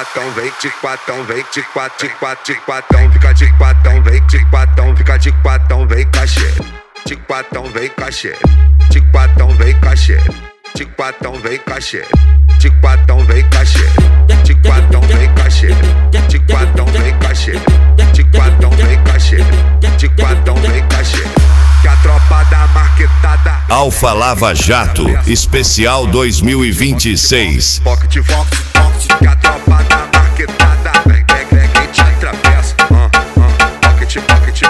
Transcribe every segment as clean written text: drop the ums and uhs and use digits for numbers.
quatão, vem de quatão, vem de quatão, fica de quatão, vem de quatão, fica de quatão, vem cachê. De quatão, vem cachê. De quatão, vem cachê. De quatão, vem cachê. De quatão, vem cachê. De quatão, vem cachê. De quatão, vem cachê. De quatão, vem cachê. De quatão, vem cachê. Que a tropa da marquetada. Alfa Lava Jato, especial 2026. Pocket, que a tropa da marquetada. Vem te atravessa. Pocket,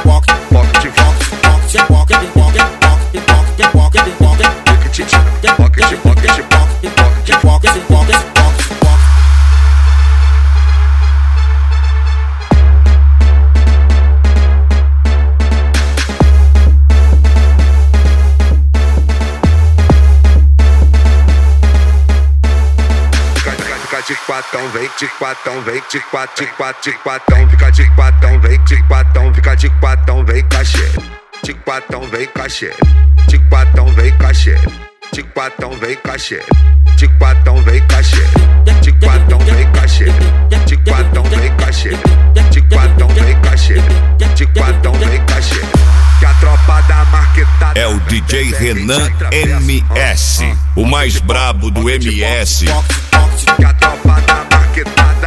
de quatão, vem de quatão, vem de quatão, fica de quatão, vem de quatão, fica de quatão, vem cachê. De quatão, vem cachê. De quatão, vem cachê. De quatão, vem cachê. De quatão, vem cachê. De quatão, vem cachê. De quatão, vem cachê. De quatão, vem cachê. De quatão, vem cachê. Que a tropa da marquetada. É o DJ Renan MS, o mais brabo do MS. Que a tropa da marquetada.